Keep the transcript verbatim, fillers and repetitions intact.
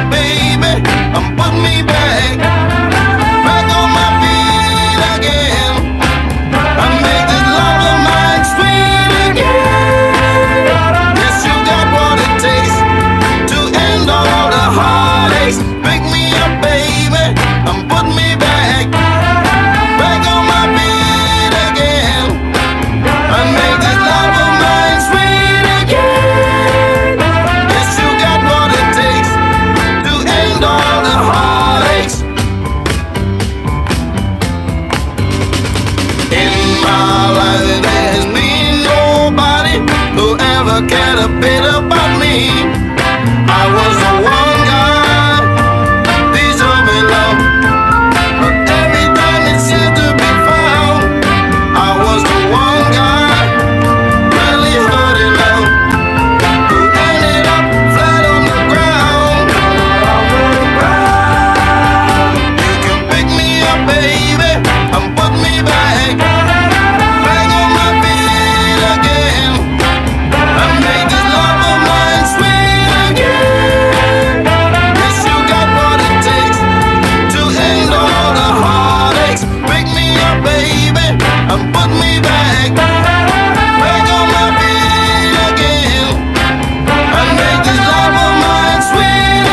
baby, and put me back, back on my feet again, and make this love of mine sweet again. Yes, you got what it takes to end all the heartaches. Pick me up, baby, and put me back, back on my feet again, and make this love of mine sweet again. Yes, you got what it takes to end all the heartaches. In my life there's been nobody who ever cared a bit about me. I was the one guy deserving love, but every time it seemed to be found, I was the one guy really hurting love, who ended up flat on the ground. You can pick me up, baby, and put me back, back on my feet again, and make this love of mine sweet again. Yes, you got what it takes to end all the heartaches. Pick me up, baby, and put me back,